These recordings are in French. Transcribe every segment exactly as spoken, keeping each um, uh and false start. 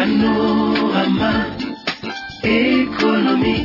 Panorama économique.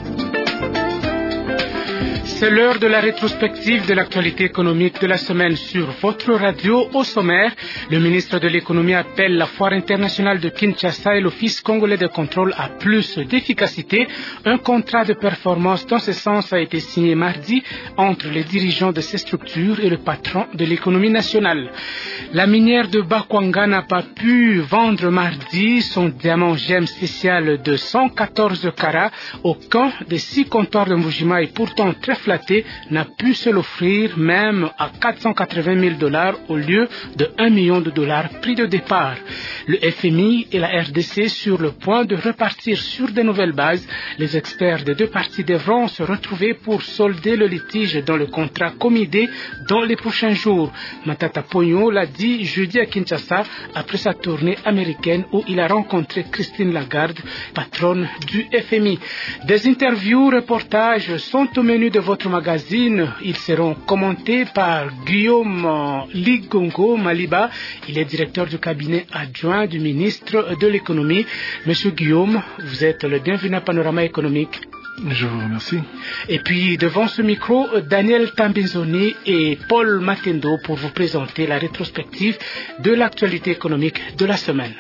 C'est l'heure de la rétrospective de l'actualité économique de la semaine sur votre radio. Au sommaire, le ministre de l'économie appelle la foire internationale de Kinshasa et l'Office congolais de contrôle à plus d'efficacité. Un contrat de performance dans ce sens a été signé mardi entre les dirigeants de ces structures et le patron de l'économie nationale. La minière de Bakwanga n'a pas pu vendre mardi son diamant gemme spécial de cent quatorze carats. Aucun des six comptoirs de Mbujima est pourtant très flatté n'a pu se l'offrir même à quatre cent quatre-vingt mille dollars au lieu de un million de dollars prix de départ. Le F M I et la R D C sur le point de repartir sur de nouvelles bases. Les experts des deux parties devront se retrouver pour solder le litige dans le contrat comidé dans les prochains jours. Matata Ponyo l'a dit jeudi à Kinshasa après sa tournée américaine où il a rencontré Christine Lagarde, patronne du F M I. Des interviews, reportages sont au menu de votre magazine. Ils seront commentés par Guillaume Ligongo Maliba. Il est directeur du cabinet adjoint du ministre de l'économie. Monsieur Guillaume, vous êtes le bienvenu à Panorama économique. Je vous remercie. Et puis devant ce micro, Daniel Tambenzoni et Paul Matendo pour vous présenter la rétrospective de l'actualité économique de la semaine.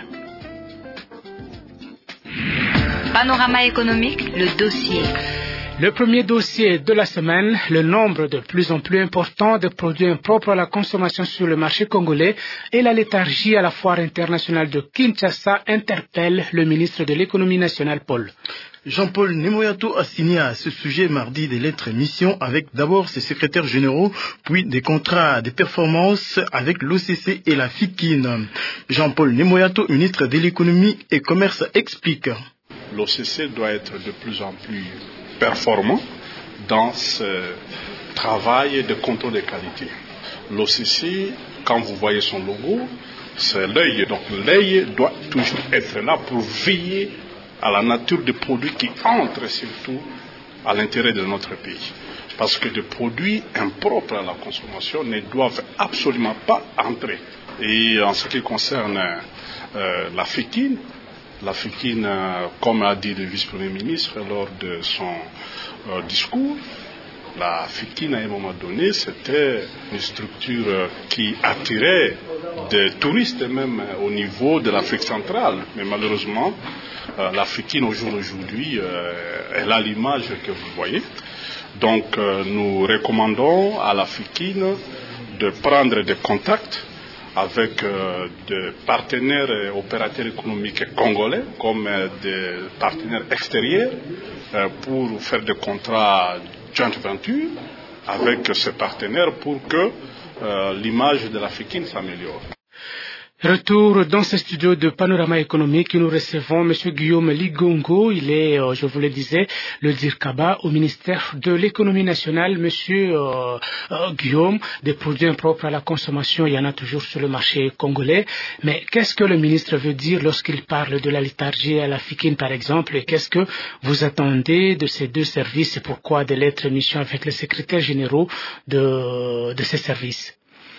Panorama économique, le dossier. Le premier dossier de la semaine, le nombre de plus en plus important de produits impropres à la consommation sur le marché congolais et la léthargie à la foire internationale de Kinshasa interpellent le ministre de l'économie nationale, Paul. Jean-Paul Nemoyato a signé à ce sujet mardi des lettres mission avec d'abord ses secrétaires généraux, puis des contrats de performance avec l'O C C et la FICIN. Jean-Paul Nemoyato, ministre de l'économie et commerce, explique. L'O C C doit être de plus en plus performant dans ce travail de contrôle de qualité. L'O C C, quand vous voyez son logo, c'est l'œil. Donc l'œil doit toujours être là pour veiller à la nature des produits qui entrent surtout à l'intérêt de notre pays. Parce que des produits impropres à la consommation ne doivent absolument pas entrer. Et en ce qui concerne euh, la FICIN, La FICIN, comme a dit le vice-premier ministre lors de son euh, discours, la FICIN à un moment donné, c'était une structure qui attirait des touristes même au niveau de l'Afrique centrale. Mais malheureusement, euh, la FICIN au jour d'aujourd'hui, euh, elle a l'image que vous voyez. Donc euh, nous recommandons à la FICIN de prendre des contacts avec euh, des partenaires et opérateurs économiques congolais comme euh, des partenaires extérieurs euh, pour faire des contrats joint venture avec ces partenaires pour que euh, l'image de la FICIN s'améliore. Retour dans ce studio de Panorama économique, nous recevons M. Guillaume Ligongo. Il est, euh, je vous le disais, le Dirkaba au ministère de l'économie nationale. M. Euh, euh, Guillaume, des produits impropres à la consommation, il y en a toujours sur le marché congolais. Mais qu'est-ce que le ministre veut dire lorsqu'il parle de la léthargie à la FICIN, par exemple? Et qu'est-ce que vous attendez de ces deux services et pourquoi des lettres mission avec les secrétaires généraux de, de ces services?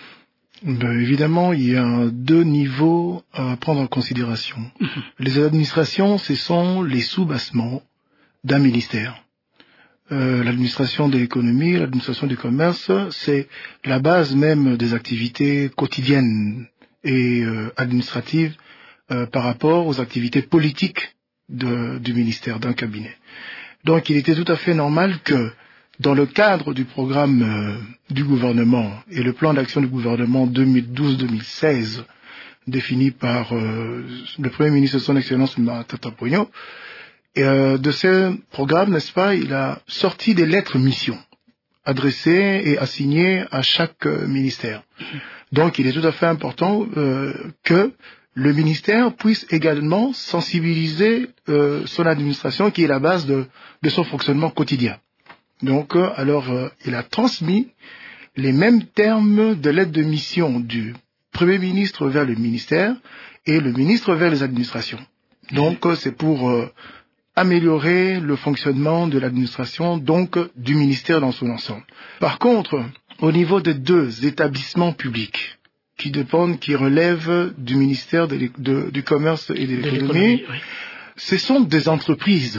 Ben, évidemment, il y a deux niveaux à prendre en considération. Mmh. Les administrations, ce sont les sous-bassements d'un ministère. Euh, l'administration de l'économie, l'administration du commerce, c'est la base même des activités quotidiennes et euh, administratives euh, par rapport aux activités politiques de, du ministère, d'un cabinet. Donc, il était tout à fait normal que dans le cadre du programme euh, du gouvernement et le plan d'action du gouvernement deux mille douze deux mille seize défini par euh, le Premier ministre de son Excellence Matata Ponyo, euh, de ce programme, n'est-ce pas, il a sorti des lettres mission adressées et assignées à chaque euh, ministère. Donc il est tout à fait important euh, que le ministère puisse également sensibiliser euh, son administration qui est la base de, de son fonctionnement quotidien. Donc, euh, alors, euh, il a transmis les mêmes termes de lettre de mission du Premier ministre vers le ministère et le ministre vers les administrations. Donc, euh, c'est pour euh, améliorer le fonctionnement de l'administration, donc euh, du ministère dans son ensemble. Par contre, au niveau des deux établissements publics, qui dépendent, qui relèvent du ministère de, de, du Commerce et de l'Économie. Oui. Ce sont des entreprises.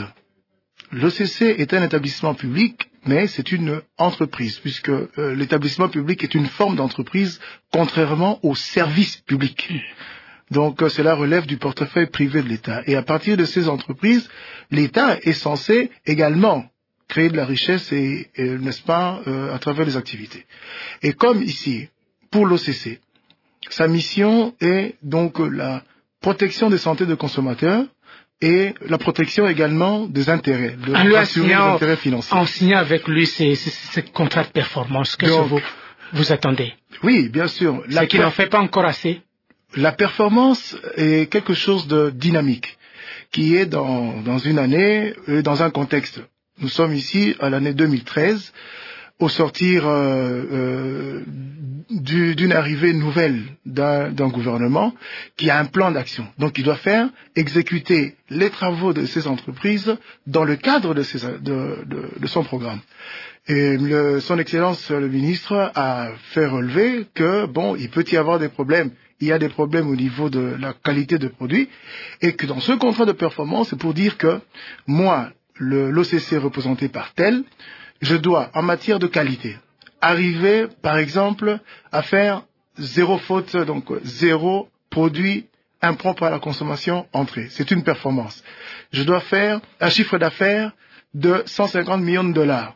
L'O C C est un établissement public, mais c'est une entreprise, puisque euh, l'établissement public est une forme d'entreprise, contrairement au service public. Donc euh, cela relève du portefeuille privé de l'État. Et à partir de ces entreprises, l'État est censé également créer de la richesse, et, et n'est-ce pas, euh, à travers les activités. Et comme ici, pour l'O C C, sa mission est donc la protection des santé des consommateurs, et la protection également des intérêts, de en lui rassurer les intérêts financiers. En signant avec lui ces, ces, ces contrats de performance, qu'est-ce que vous, vous attendez? Oui, bien sûr. C'est qu'il n'en fait pas encore assez. La performance est quelque chose de dynamique, qui est dans, dans une année et dans un contexte. Nous sommes ici à l'année deux mille treize, au sortir euh, euh, du, d'une arrivée nouvelle d'un, d'un gouvernement qui a un plan d'action. Donc il doit faire exécuter les travaux de ces entreprises dans le cadre de, ses, de, de, de son programme. Et le, son Excellence le ministre a fait relever que bon, il peut y avoir des problèmes. Il y a des problèmes au niveau de la qualité de produits, et que dans ce contrat de performance, c'est pour dire que moi, le, l'O C C représenté par tel, je dois, en matière de qualité, arriver, par exemple, à faire zéro faute, donc zéro produit impropre à la consommation entré. C'est une performance. Je dois faire un chiffre d'affaires de cent cinquante millions de dollars,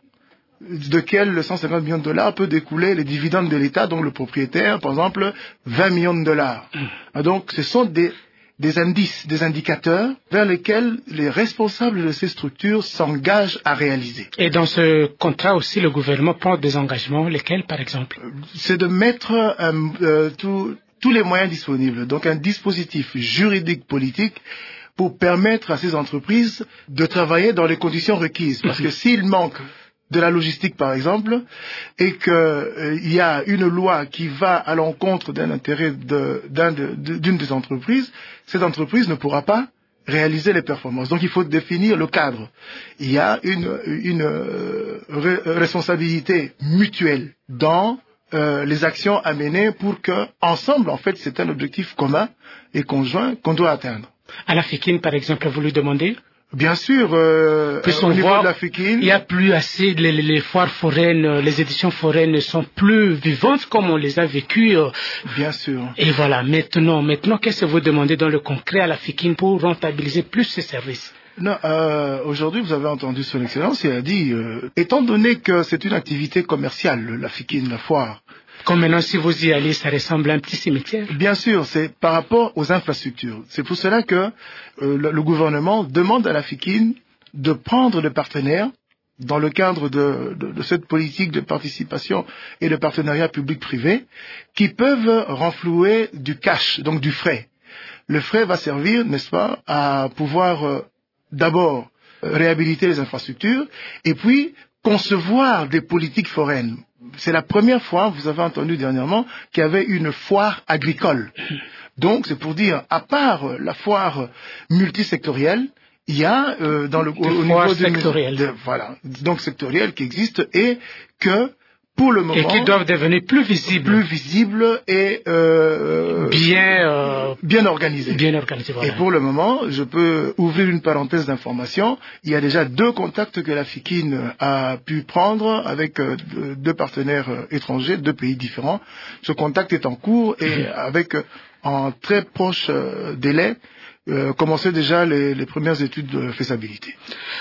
de quel le cent cinquante millions de dollars peut découler les dividendes de l'État, donc le propriétaire, par exemple, vingt millions de dollars. Donc, ce sont des des indices, des indicateurs vers lesquels les responsables de ces structures s'engagent à réaliser. Et dans ce contrat aussi, le gouvernement prend des engagements, lesquels par exemple? C'est de mettre euh, euh, tout, tous les moyens disponibles, donc un dispositif juridique politique pour permettre à ces entreprises de travailler dans les conditions requises. Parce que s'il manque de la logistique, par exemple, et qu'il euh, y a une loi qui va à l'encontre d'un intérêt de, d'un de, de, d'une des entreprises, cette entreprise ne pourra pas réaliser les performances. Donc il faut définir le cadre. Il y a une, une euh, re- responsabilité mutuelle dans euh, les actions à mener pour que, ensemble, en fait, c'est un objectif commun et conjoint qu'on doit atteindre. À la Fékine, par exemple, vous lui demandez? Bien sûr, euh, Puis au niveau voit, de la Fékine, il n'y a plus assez, les, les foires foraines, les éditions foraines ne sont plus vivantes comme on les a vécues. Bien sûr. Et voilà, maintenant, maintenant, qu'est-ce que vous demandez dans le concret à la Fékine pour rentabiliser plus ces services? Non, euh, aujourd'hui, vous avez entendu son Excellence, il a dit, euh, étant donné que c'est une activité commerciale, la Fékine, la foire. Comme maintenant, si vous y allez, ça ressemble à un petit cimetière. Bien sûr, c'est par rapport aux infrastructures. C'est pour cela que euh, le, le gouvernement demande à la Fékine de prendre des partenaires dans le cadre de, de, de cette politique de participation et de partenariat public-privé qui peuvent renflouer du cash, donc du frais. Le frais va servir, n'est-ce pas, à pouvoir euh, d'abord réhabiliter les infrastructures et puis concevoir des politiques foraines. C'est la première fois, vous avez entendu dernièrement, qu'il y avait une foire agricole. Donc, c'est pour dire, à part la foire multisectorielle, il y a euh, dans le au, au niveau sectorielle. De, voilà, donc sectorielle qui existe et que pour le moment et qui doivent devenir plus visibles, plus visibles et euh, bien euh, bien organisées. Bien organisées. Voilà. Et pour le moment, je peux ouvrir une parenthèse d'information. Il y a déjà deux contacts que la Fékine a pu prendre avec euh, deux partenaires étrangers, deux pays différents. Ce contact est en cours et avec euh, en très proche euh, délai euh, commencer déjà les, les premières études de faisabilité.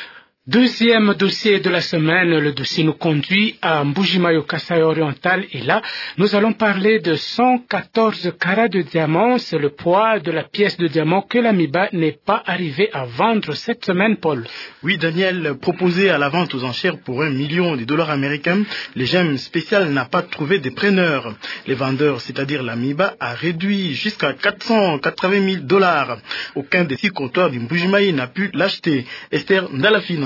Deuxième dossier de la semaine, le dossier nous conduit à Mbujimayi, Kasaï oriental, et là, nous allons parler de cent quatorze carats de diamant. C'est le poids de la pièce de diamant que l'Amiba n'est pas arrivé à vendre cette semaine, Paul. Oui, Daniel, proposé à la vente aux enchères pour un million de dollars américains, le gemme spécial n'a pas trouvé de preneurs. Les vendeurs, c'est-à-dire l'Amiba, a réduit jusqu'à quatre cent quatre-vingt mille dollars. Aucun des six comptoirs du Mbujimayi n'a pu l'acheter. Esther Ndalafina.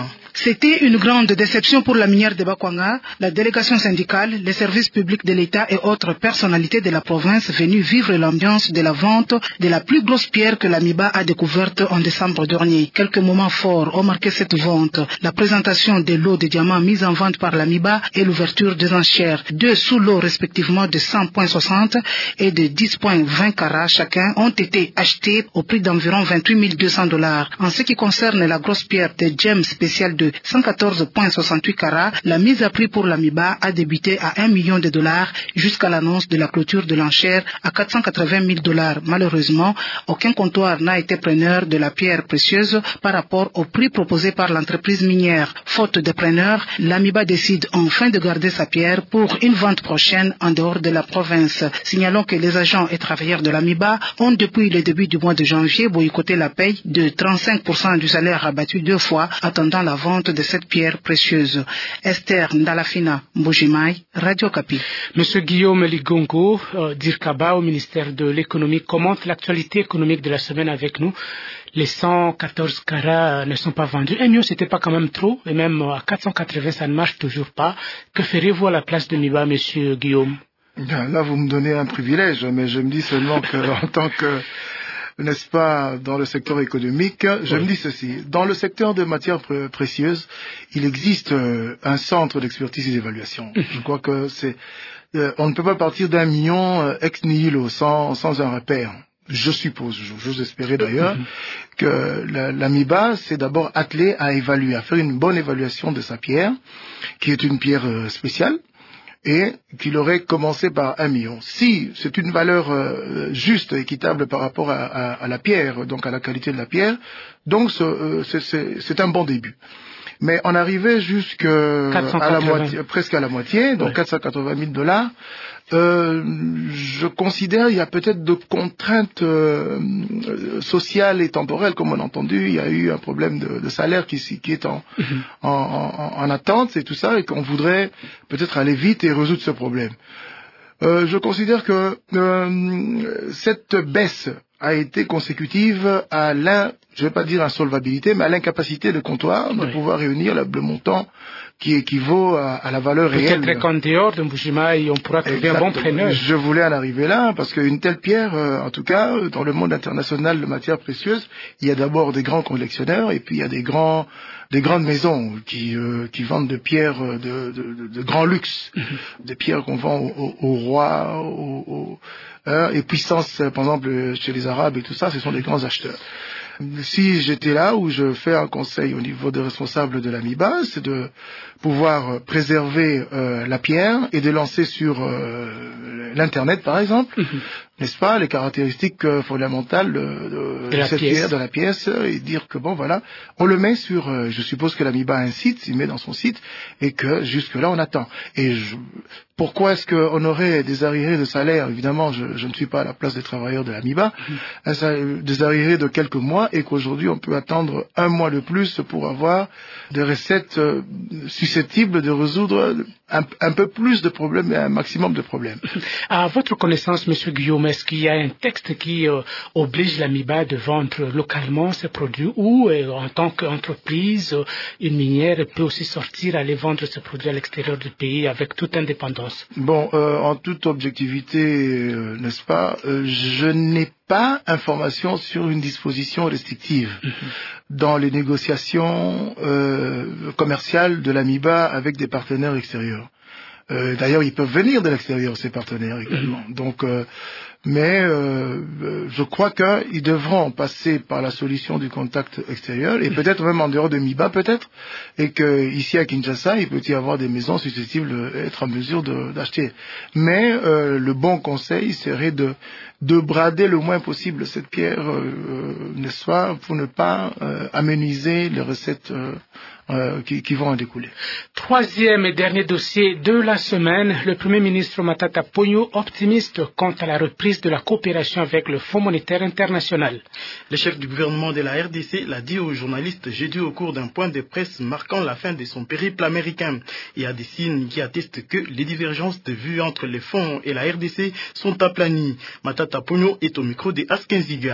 Dina. C'était une grande déception pour la minière de Bakwanga, la délégation syndicale, les services publics de l'État et autres personnalités de la province venues vivre l'ambiance de la vente de la plus grosse pierre que l'Amiba a découverte en décembre dernier. Quelques moments forts ont marqué cette vente. La présentation des lots de diamants mis en vente par l'Amiba et l'ouverture des enchères. Deux sous-lots respectivement de cent virgule soixante et de dix virgule vingt carats chacun ont été achetés au prix d'environ vingt-huit mille deux cents dollars. En ce qui concerne la grosse pierre de gemme spéciale de cent quatorze virgule soixante-huit carats, la mise à prix pour l'Amiba a débuté à un million de dollars jusqu'à l'annonce de la clôture de l'enchère à quatre cent quatre-vingt mille dollars. Malheureusement, aucun comptoir n'a été preneur de la pierre précieuse par rapport au prix proposé par l'entreprise minière. Faute de preneur, l'Amiba décide enfin de garder sa pierre pour une vente prochaine en dehors de la province. Signalons que les agents et travailleurs de l'Amiba ont depuis le début du mois de janvier boycotté la paye de trente-cinq pour cent du salaire abattu deux fois, attendant la vente de cette pierre précieuse. Esther Ndalafina, Mbujimai, Radio Kapi. Monsieur Guillaume Ligongo, euh, d'Irkaba au ministère de l'économie, commente l'actualité économique de la semaine avec nous. Les cent quatorze carats ne sont pas vendus. Un million, c'était pas quand même trop. Et même à quatre cent quatre-vingts, ça ne marche toujours pas. Que ferez-vous à la place de Miba, monsieur Guillaume? Bien, là, vous me donnez un privilège, mais je me dis seulement que, en tant que, n'est-ce pas, dans le secteur économique, je oui. me dis ceci. Dans le secteur des matières pr- précieuses, il existe euh, un centre d'expertise et d'évaluation. Je crois que c'est, euh, on ne peut pas partir d'un million euh, ex nihilo, sans, sans un repère. Je suppose, j'ose espérer d'ailleurs, que la, l'Amiba s'est d'abord attelé à évaluer, à faire une bonne évaluation de sa pierre, qui est une pierre euh, spéciale, et qu'il aurait commencé par un million. Si c'est une valeur euh, juste, équitable par rapport à, à, à la pierre, donc à la qualité de la pierre, donc ce, euh, c'est, c'est, c'est un bon début. Mais on arrivait jusqu'à à la moitié, presque à la moitié, donc ouais. quatre cent quatre-vingt mille dollars. Euh, je considère il y a peut-être de contraintes euh, sociales et temporelles, comme on a entendu. Il y a eu un problème de, de salaire qui, qui est en, mm-hmm. en, en, en attente et tout ça, et qu'on voudrait peut-être aller vite et résoudre ce problème. Euh, je considère que euh, cette baisse a été consécutive à l'in, je ne vais pas dire insolvabilité, mais à l'incapacité de comptoir de oui. pouvoir réunir le, le montant qui équivaut à, à la valeur Peut-être réelle. Peut-être qu'en dehors de Mbujimaï, on pourra trouver Exactement. un bon preneur. Je voulais en arriver là, parce qu'une telle pierre, euh, en tout cas, dans le monde international de matières précieuses, il y a d'abord des grands collectionneurs, et puis il y a des grands, des grandes maisons qui, euh, qui vendent de pierres de, de, de, de grand luxe, mm-hmm. des pierres qu'on vend aux au, au rois, aux au, euh, et puissances, par exemple, chez les Arabes et tout ça, ce sont des grands acheteurs. Si j'étais là, où je fais un conseil au niveau des responsables de l'Amiba, c'est de pouvoir préserver euh, la pierre et de lancer sur euh, l'Internet, par exemple, mm-hmm. n'est-ce pas, les caractéristiques euh, fondamentales de, de, de cette pièce. pierre, de la pièce, et dire que bon, voilà, on le met sur, euh, je suppose que l'Amiba a un site, il met dans son site, et que jusque-là, on attend. Et je, pourquoi est-ce qu'on aurait des arriérés de salaire? Évidemment, je, je ne suis pas à la place des travailleurs de l'Amiba, mm-hmm. des arriérés de quelques mois, et qu'aujourd'hui, on peut attendre un mois de plus pour avoir des recettes euh, susceptibles de résoudre un, un peu plus de problèmes et un maximum de problèmes. À votre connaissance, Monsieur Guillaume, est-ce qu'il y a un texte qui euh, oblige l'Amiba de vendre localement ses produits, ou euh, en tant qu'entreprise, euh, une minière peut aussi sortir, aller vendre ses produits à l'extérieur du pays avec toute indépendance? Bon, euh, en toute objectivité, euh, n'est-ce pas, euh, je n'ai pas information sur une disposition restrictive mmh. dans les négociations euh, commerciales de l'Amiba avec des partenaires extérieurs. Euh, d'ailleurs, ils peuvent venir de l'extérieur, ces partenaires également. Mmh. Donc, euh, mais euh, je crois qu'ils devront passer par la solution du contact extérieur, et peut-être même en dehors de Miba, peut-être, et que ici à Kinshasa, il peut y avoir des maisons susceptibles d'être en mesure de, d'acheter. Mais euh, le bon conseil serait de de brader le moins possible cette pierre, euh, n'est-ce pas, pour ne pas euh, améniser les recettes euh, euh, qui, qui vont en découler. Troisième et dernier dossier de la semaine, le Premier ministre Matata Ponyo optimiste quant à la reprise de la coopération avec le Fonds monétaire international. Le chef du gouvernement de la R D C l'a dit aux journalistes jeudi au cours d'un point de presse marquant la fin de son périple américain. Il y a des signes qui attestent que les divergences de vues entre les fonds et la R D C sont aplanies. Matata Ponyo est au micro de Askenziga.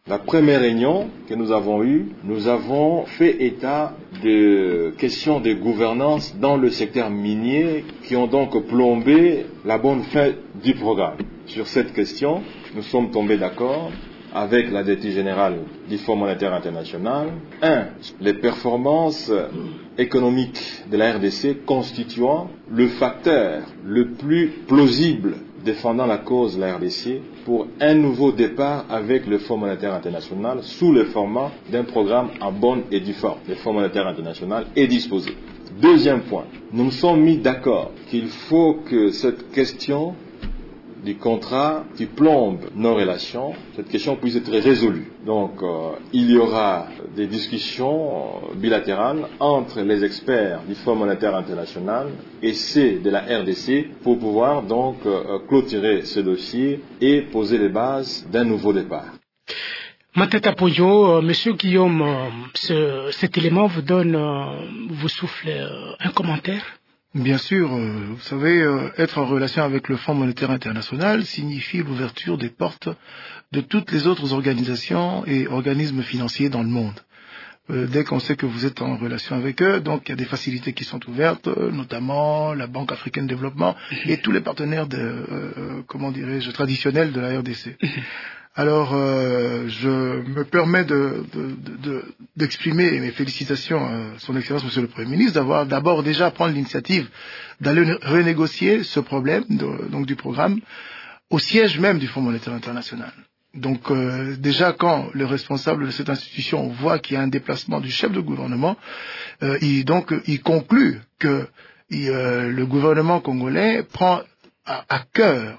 La première réunion que nous avons eue, nous avons fait état de questions de gouvernance dans le secteur minier qui ont donc plombé la bonne fin du programme. Sur cette question, nous sommes tombés d'accord avec la directrice générale du Fonds monétaire international. Un, les performances économiques de la R D C constituant le facteur le plus plausible défendant la cause de la R D C pour un nouveau départ avec le Fonds monétaire international sous le format d'un programme en bonne et due forme. Le Fonds monétaire international est disposé. Deuxième point, nous nous sommes mis d'accord qu'il faut que cette question du contrat qui plombe nos relations, cette question puisse être résolue. Donc, euh, il y aura des discussions euh, bilatérales entre les experts du Fonds monétaire international et ceux de la R D C pour pouvoir donc euh, clôturer ce dossier et poser les bases d'un nouveau départ. Matata Poyo, euh, Monsieur Guillaume, euh, ce, cet élément vous donne, euh, vous souffle euh, un commentaire? Bien sûr, euh, vous savez, euh, être en relation avec le Fonds monétaire international signifie l'ouverture des portes de toutes les autres organisations et organismes financiers dans le monde. Euh, dès qu'on sait que vous êtes en relation avec eux, donc il y a des facilités qui sont ouvertes, euh, notamment la Banque africaine de développement et tous les partenaires de, euh, comment dirais-je, traditionnels de la R D C. Alors, euh, je me permets de, de, de, d'exprimer mes félicitations à son Excellence Monsieur le Premier ministre d'avoir d'abord déjà prendre l'initiative d'aller renégocier ce problème de, donc du programme au siège même du Fonds monétaire international. Donc euh, déjà quand le responsable de cette institution voit qu'il y a un déplacement du chef de gouvernement, euh, il donc il conclut que il, euh, le gouvernement congolais prend à, à cœur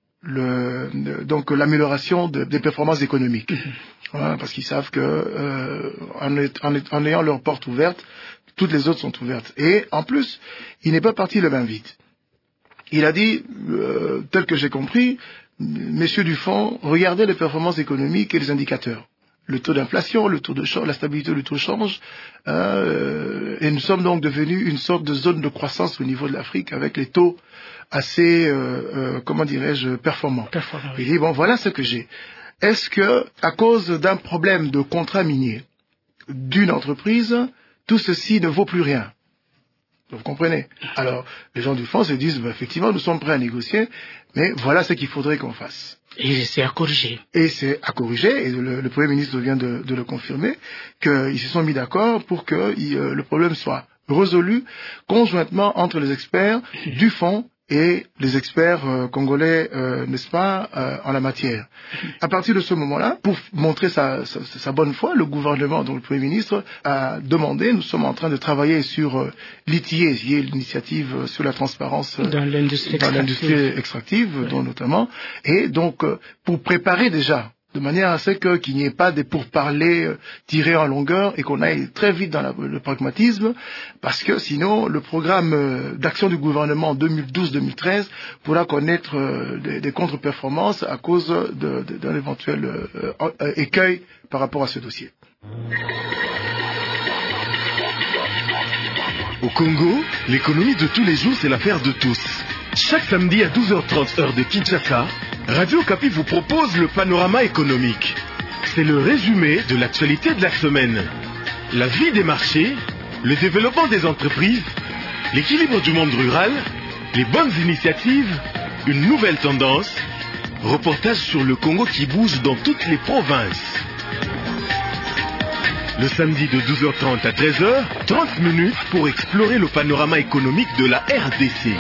le, donc l'amélioration de, des performances économiques, voilà, parce qu'ils savent que euh, en, en, en ayant leurs portes ouvertes, toutes les autres sont ouvertes. Et en plus, il n'est pas parti le bain vide. Il a dit, euh, tel que j'ai compris, messieurs du fonds, regardez les performances économiques et les indicateurs. Le taux d'inflation, le taux de change, la stabilité du taux de change, euh, et nous sommes donc devenus une sorte de zone de croissance au niveau de l'Afrique avec les taux assez, euh, euh, comment dirais-je, performants. Performant, oui. Il dit, bon, voilà ce que j'ai. Est-ce que, à cause d'un problème de contrat minier d'une entreprise, tout ceci ne vaut plus rien? Vous comprenez? Alors, les gens du fonds se disent, bah, effectivement, nous sommes prêts à négocier, mais voilà ce qu'il faudrait qu'on fasse. Et c'est à corriger. Et c'est à corriger, et le, le Premier ministre vient de, de le confirmer, qu'ils se sont mis d'accord pour que euh, le problème soit résolu conjointement entre les experts du fonds et les experts euh, congolais, euh, n'est-ce pas, euh, en la matière. À partir de ce moment-là, pour montrer sa, sa, sa bonne foi, le gouvernement, donc le Premier ministre, a demandé, nous sommes en train de travailler sur euh, l'I T I E, qui est l'initiative euh, sur la transparence euh, dans l'industrie extractive, extractive oui. dont notamment, et donc euh, pour préparer déjà, de manière à ce que, qu'il n'y ait pas des pourparlers euh, tirés en longueur et qu'on aille très vite dans la, le pragmatisme, parce que sinon le programme euh, d'action du gouvernement deux mille douze deux mille treize pourra connaître euh, des, des contre-performances à cause de, de, d'un éventuel euh, euh, écueil par rapport à ce dossier. Au Congo, l'économie de tous les jours, c'est l'affaire de tous. Chaque samedi à douze heures trente heure de Kinshasa, Radio Okapi vous propose le panorama économique. C'est le résumé de l'actualité de la semaine. La vie des marchés, le développement des entreprises, l'équilibre du monde rural, les bonnes initiatives, une nouvelle tendance, reportage sur le Congo qui bouge dans toutes les provinces. Le samedi de douze heures trente à treize heures, trente minutes pour explorer le panorama économique de la R D C.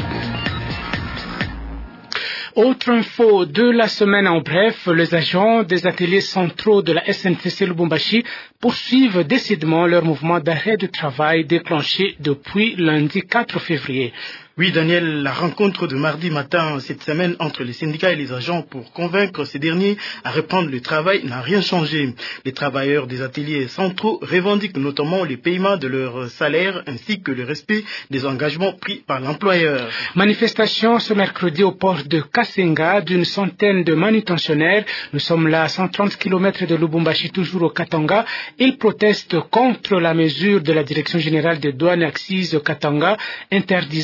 Autre info de la semaine en bref, les agents des ateliers centraux de la S N C C Lubumbashi poursuivent décidément leur mouvement d'arrêt de travail déclenché depuis lundi quatre février. Oui, Daniel, la rencontre de mardi matin cette semaine entre les syndicats et les agents pour convaincre ces derniers à reprendre le travail n'a rien changé. Les travailleurs des ateliers centraux revendiquent notamment les paiements de leurs salaires ainsi que le respect des engagements pris par l'employeur. Manifestation ce mercredi au port de Kasenga d'une centaine de manutentionnaires. Nous sommes là à cent trente kilomètres de Lubumbashi, toujours au Katanga. Ils protestent contre la mesure de la Direction générale des douanes et accises au Katanga interdisant la déclaration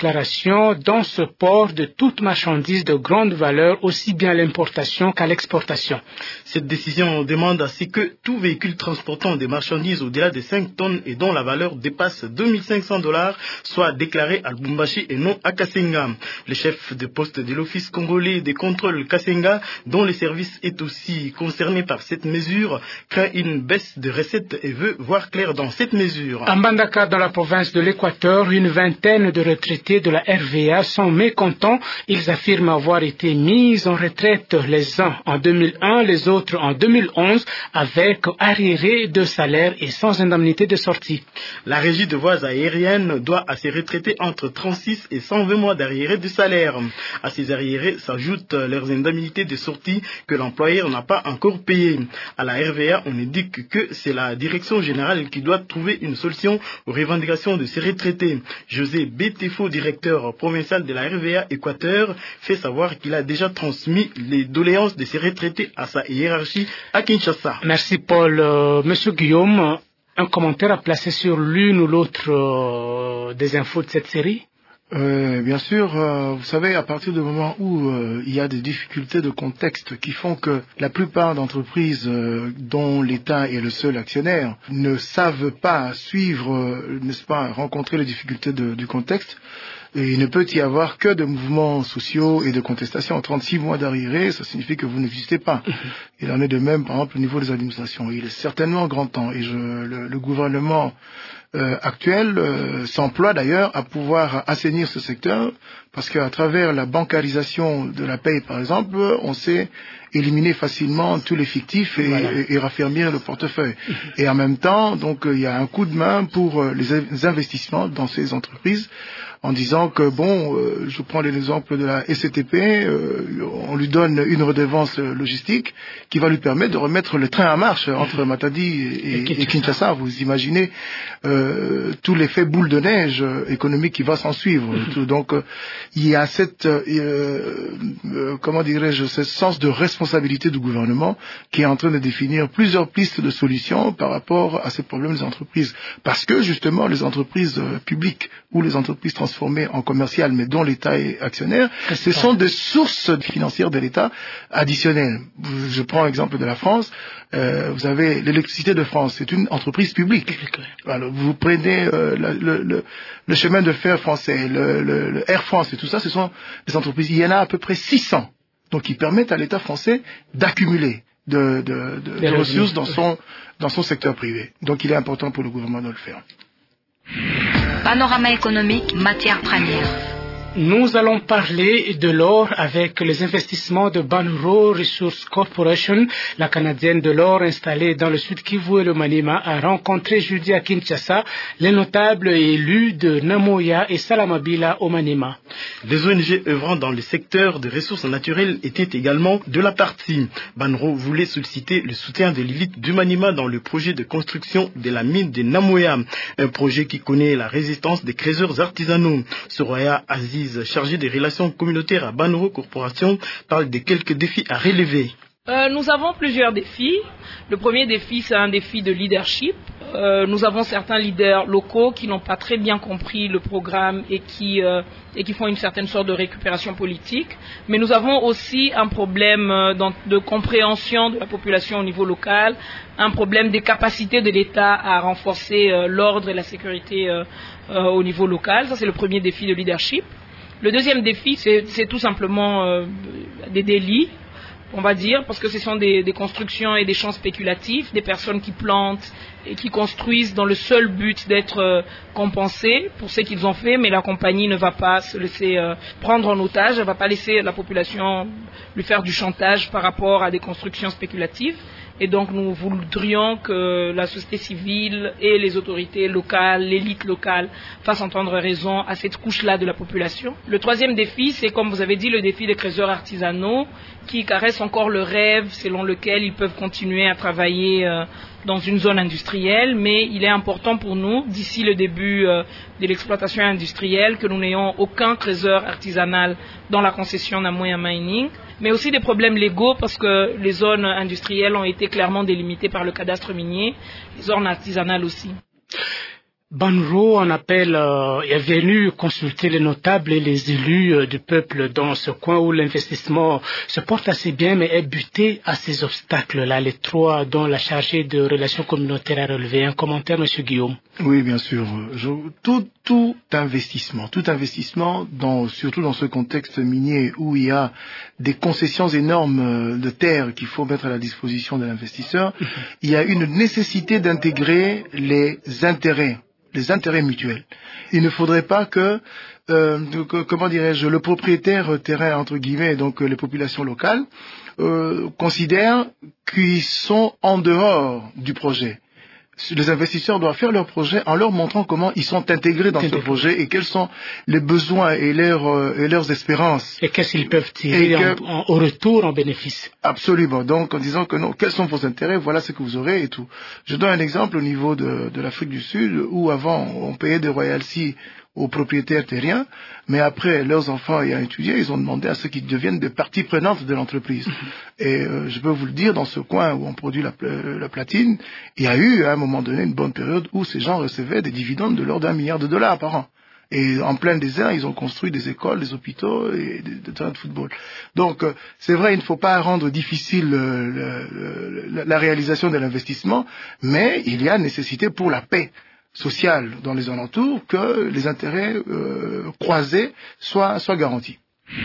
déclaration dans ce port de toute marchandise de grande valeur, aussi bien à l'importation qu'à l'exportation. Cette décision demande à ce que tout véhicule transportant des marchandises au-delà de cinq tonnes et dont la valeur dépasse deux mille cinq cents dollars soit déclaré à Lubumbashi et non à Kasenga. Le chef de poste de l'Office congolais des contrôles Kasenga, dont le service est aussi concerné par cette mesure, craint une baisse de recettes et veut voir clair dans cette mesure. À Mbandaka, dans la province de l'Équateur, une vingtaine de retraités de la R V A sont mécontents. Ils affirment avoir été mis en retraite, les uns en deux mille un, les autres en deux mille onze, avec arriérés de salaire et sans indemnité de sortie. La régie de voies aériennes doit à ses retraités entre trente-six et cent vingt mois d'arriérés de salaire. À ces arriérés s'ajoutent leurs indemnités de sortie que l'employeur n'a pas encore payées. À la R V A, on indique que c'est la direction générale qui doit trouver une solution aux revendications de ces retraités. José Bétefo, directeur provincial de la R V A Équateur, fait savoir qu'il a déjà transmis les doléances de ces retraités à sa hiérarchie à Kinshasa. Merci Paul. Euh, Monsieur Guillaume, un commentaire à placer sur l'une ou l'autre euh, des infos de cette série? Euh, bien sûr, euh, vous savez, à partir du moment où euh, il y a des difficultés de contexte qui font que la plupart d'entreprises euh, dont l'État est le seul actionnaire ne savent pas suivre, euh, n'est-ce pas, rencontrer les difficultés de, du contexte, et il ne peut y avoir que de mouvements sociaux et de contestation. trente-six mois d'arriérés, ça signifie que vous n'existez pas. Il en est de même, par exemple, au niveau des administrations. Il est certainement grand temps, et je, le, le gouvernement Euh, actuel euh, s'emploie d'ailleurs à pouvoir assainir ce secteur, parce qu'à travers la bancarisation de la paie, par exemple, on sait éliminer facilement tous les fictifs et, voilà. et, et raffermir le portefeuille. Et en même temps, donc, il y a un coup de main pour euh, les, les investissements dans ces entreprises, en disant que, bon, euh, je prends l'exemple de la S C T P, euh, on lui donne une redevance logistique qui va lui permettre de remettre le train en marche entre Matadi et, et, et Kinshasa. Vous imaginez euh, tout l'effet boule de neige économique qui va s'en suivre. Mm-hmm. Donc, euh, il y a cette, euh, euh, comment dirais-je, ce sens de responsabilité du gouvernement qui est en train de définir plusieurs pistes de solutions par rapport à ces problèmes des entreprises. Parce que, justement, les entreprises euh, publiques ou les entreprises transformées en commercial, mais dont l'État est actionnaire, ce sont des sources financières de l'État additionnelles. Je prends l'exemple de la France. Euh, vous avez l'électricité de France, c'est une entreprise publique. Alors, vous prenez euh, la, le, le, le chemin de fer français, le, le, le Air France et tout ça, ce sont des entreprises. Il y en a à peu près six cents, donc qui permettent à l'État français d'accumuler de, de, de, de ressources dans son, dans son secteur privé. Donc il est important pour le gouvernement de le faire. Panorama économique, matières premières. Nous allons parler de l'or avec les investissements de Banro Resource Corporation. La Canadienne de l'or installée dans le sud Kivu et le Maniema a rencontré jeudi à Kinshasa les notables et élus de Namoya et Salamabila au Maniema. Les O N G œuvrant dans le secteur des ressources naturelles étaient également de la partie. Banro voulait solliciter le soutien de l'élite du Maniema dans le projet de construction de la mine de Namoya, un projet qui connaît la résistance des creuseurs artisanaux. Soraya Aziz, chargé des relations communautaires à Banro Corporation, parle de quelques défis à relever. Euh, nous avons plusieurs défis. Le premier défi, c'est un défi de leadership. Euh, nous avons certains leaders locaux qui n'ont pas très bien compris le programme et qui, euh, et qui font une certaine sorte de récupération politique. Mais nous avons aussi un problème de compréhension de la population au niveau local, un problème des capacités de l'État à renforcer euh, l'ordre et la sécurité euh, euh, au niveau local. Ça, c'est le premier défi de leadership. Le deuxième défi, c'est, c'est tout simplement euh, des délits, on va dire, parce que ce sont des, des constructions et des champs spéculatifs, des personnes qui plantent et qui construisent dans le seul but d'être euh, compensés pour ce qu'ils ont fait, mais la compagnie ne va pas se laisser euh, prendre en otage, elle ne va pas laisser la population lui faire du chantage par rapport à des constructions spéculatives. Et donc nous voudrions que la société civile et les autorités locales, l'élite locale, fassent entendre raison à cette couche-là de la population. Le troisième défi, c'est comme vous avez dit, le défi des creuseurs artisanaux qui caressent encore le rêve selon lequel ils peuvent continuer à travailler euh, dans une zone industrielle, mais il est important pour nous, d'ici le début euh, de l'exploitation industrielle, que nous n'ayons aucun creuseur artisanal dans la concession Namoya Mining, mais aussi des problèmes légaux parce que les zones industrielles ont été clairement délimitées par le cadastre minier, les zones artisanales aussi. Banro, on appelle, euh, est venu consulter les notables et les élus euh, du peuple dans ce coin où l'investissement se porte assez bien, mais est buté à ces obstacles-là, les trois dont la chargée de relations communautaires a relevé. Un commentaire, Monsieur Guillaume. Oui, bien sûr. Je, tout, tout investissement, tout investissement, dans, surtout dans ce contexte minier où il y a des concessions énormes de terres qu'il faut mettre à la disposition de l'investisseur, mmh. il y a une nécessité d'intégrer les intérêts. les intérêts mutuels. Il ne faudrait pas que, euh, que comment dirais-je, le propriétaire terrain, entre guillemets, donc les populations locales, euh, considèrent qu'ils sont en dehors du projet. Les investisseurs doivent faire leur projet en leur montrant comment ils sont intégrés dans ce projet et quels sont les besoins et leurs, euh, et leurs espérances. Et qu'est-ce qu'ils peuvent tirer que, en, en, au retour en bénéfice. Absolument. Donc en disant que non, quels sont vos intérêts, voilà ce que vous aurez et tout. Je donne un exemple au niveau de, de l'Afrique du Sud où avant on payait des royalties aux propriétaires terriens, mais après leurs enfants ayant étudié, ils ont demandé à ceux qui deviennent des parties prenantes de l'entreprise. Mm-hmm. Et euh, je peux vous le dire, dans ce coin où on produit la, la platine, il y a eu à un moment donné une bonne période où ces gens recevaient des dividendes de l'ordre d'un milliard de dollars par an. Et en plein désert, ils ont construit des écoles, des hôpitaux et des, des terrains de football. Donc, euh, c'est vrai, il ne faut pas rendre difficile euh, le, le, la réalisation de l'investissement, mais il y a nécessité pour la paix sociale dans les alentours que les intérêts euh, croisés soient, soient garantis.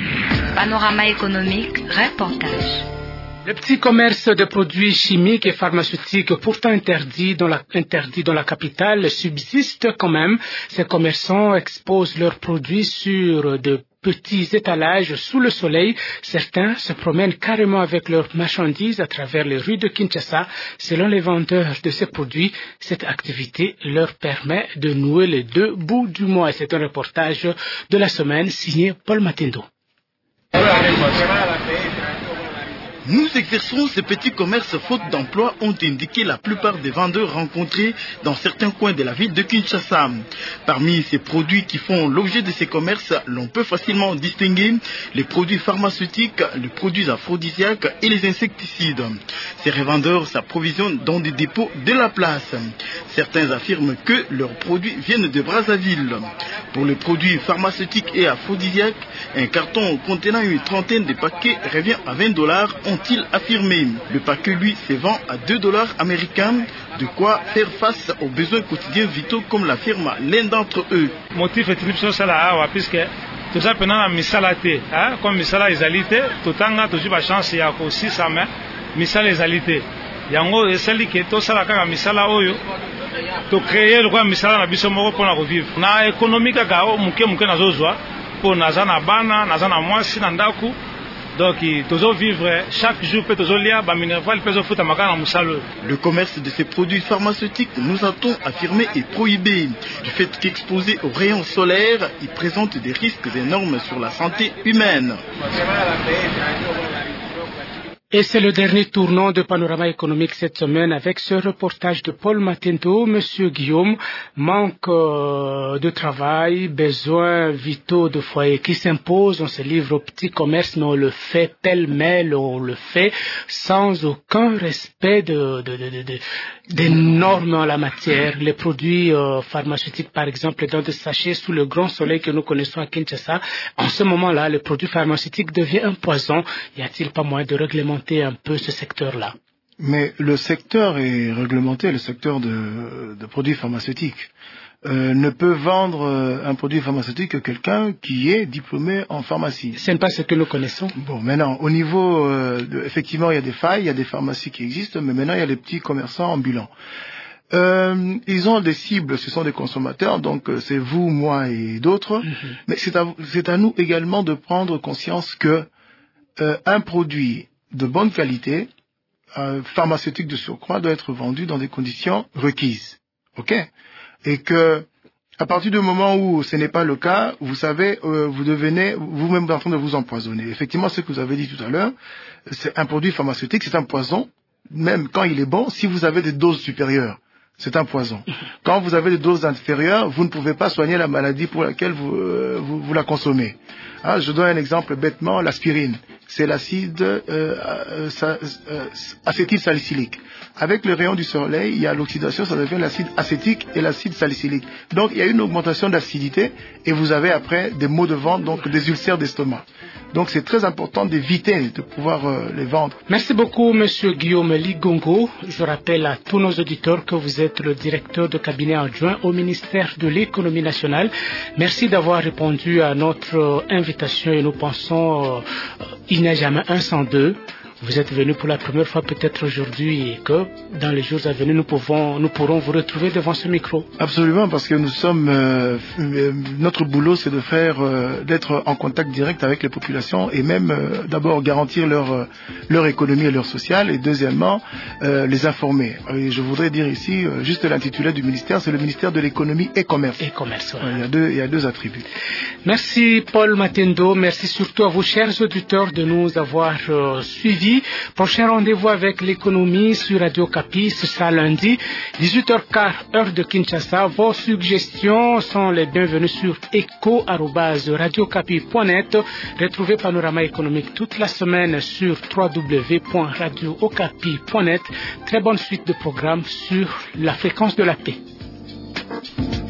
Panorama économique, reportage. Le petit commerce de produits chimiques et pharmaceutiques, pourtant interdit dans la, interdit dans la capitale, subsiste quand même. Ces commerçants exposent leurs produits sur de petits étalages sous le soleil. Certains se promènent carrément avec leurs marchandises à travers les rues de Kinshasa. Selon les vendeurs de ces produits, cette activité leur permet de nouer les deux bouts du mois. C'est un reportage de la semaine signé Paul Matindo. Nous exerçons ces petits commerces faute d'emploi, ont indiqué la plupart des vendeurs rencontrés dans certains coins de la ville de Kinshasa. Parmi ces produits qui font l'objet de ces commerces, l'on peut facilement distinguer les produits pharmaceutiques, les produits aphrodisiaques et les insecticides. Ces revendeurs s'approvisionnent dans des dépôts de la place. Certains affirment que leurs produits viennent de Brazzaville. Pour les produits pharmaceutiques et aphrodisiaques, un carton contenant une trentaine de paquets revient à vingt dollars, ont-ils affirmé. Le paquet, lui, se vend à deux dollars américains, de quoi faire face aux besoins quotidiens vitaux, comme l'affirme l'un d'entre eux. Motif est très là, puisque tout ça pendant la misala té, comme misala ezalité, tout tanga toujours la chance ya aussi ça mais misala ezalité. Yango esali que tout ça la kaka misala oyo. To créer le quoi misala na biso moko pour la revivre. Na économique ka o muke muke na zozwa pour naza na bana, naza na mwasi na ndaku. Donc, toujours vivre chaque jour, toujours lire, le commerce de ces produits pharmaceutiques, nous a-t-on affirmé, est prohibé. Du fait qu'exposé aux rayons solaires, ils présentent des risques énormes sur la santé humaine. Et c'est le dernier tournant de Panorama économique cette semaine avec ce reportage de Paul Matendo. Monsieur Guillaume, manque euh, de travail, besoins vitaux de foyer qui s'imposent. On se livre au petit commerce, mais on le fait pêle-mêle, on le fait sans aucun respect de, de, de, de, de, des normes en la matière. Les produits euh, pharmaceutiques, par exemple, dans des sachets sous le grand soleil que nous connaissons à Kinshasa, en ce moment-là, le produit pharmaceutique devient un poison. Y a-t-il pas moyen de réglementer un peu ce secteur-là? Mais le secteur est réglementé, le secteur de, de produits pharmaceutiques. Euh, ne peut vendre euh, un produit pharmaceutique que quelqu'un qui est diplômé en pharmacie. Ce n'est pas ce que nous connaissons. Bon, maintenant, au niveau, euh, de, effectivement, il y a des failles, il y a des pharmacies qui existent, mais maintenant, il y a les petits commerçants ambulants. Euh, ils ont des cibles, ce sont des consommateurs, donc euh, c'est vous, moi et d'autres. Mm-hmm. Mais c'est à, c'est à nous également de prendre conscience que euh, un produit de bonne qualité, euh, pharmaceutique de surcroît, doit être vendu dans des conditions requises. Ok? Et que, à partir du moment où ce n'est pas le cas, vous savez, euh, vous devenez vous-même en train de vous empoisonner. Effectivement, ce que vous avez dit tout à l'heure, c'est un produit pharmaceutique, c'est un poison, même quand il est bon, si vous avez des doses supérieures. C'est un poison. Quand vous avez des doses inférieures, vous ne pouvez pas soigner la maladie pour laquelle vous, euh, vous, vous la consommez. Ah, je donne un exemple bêtement, l'aspirine. c'est l'acide euh, euh, euh, acétylsalicylique. Avec le rayon du soleil, il y a l'oxydation, ça devient l'acide acétique et l'acide salicylique. Donc il y a une augmentation d'acidité et vous avez après des maux de ventre, donc des ulcères d'estomac. Donc c'est très important d'éviter de pouvoir euh, les vendre. Merci beaucoup, Monsieur Guillaume Ligongo. Je rappelle à tous nos auditeurs que vous êtes le directeur de cabinet adjoint au ministère de l'économie nationale. Merci d'avoir répondu à notre euh, invitation et nous pensons euh, il n'y a jamais un sans deux. Vous êtes venu pour la première fois peut-être aujourd'hui et que dans les jours à venir nous pouvons, nous pourrons vous retrouver devant ce micro. Absolument, parce que nous sommes, euh, notre boulot c'est de faire, euh, d'être en contact direct avec les populations et même euh, d'abord garantir leur euh, leur économie et leur social et deuxièmement euh, les informer. Et je voudrais dire ici euh, juste l'intitulé du ministère, c'est le ministère de l'économie et commerce. Et commerce. Ouais. Il y a deux, il y a deux attributs. Merci Paul Matendo, merci surtout à vous chers auditeurs de nous avoir euh, suivis. Prochain rendez-vous avec l'économie sur Radio Kapi, ce sera lundi, dix-huit heures quinze, heure de Kinshasa. Vos suggestions sont les bienvenues sur echo arobase radio kapi point net. Retrouvez Panorama économique toute la semaine sur w w w point radio okapi point net. Très bonne suite de programmes sur la fréquence de la paix.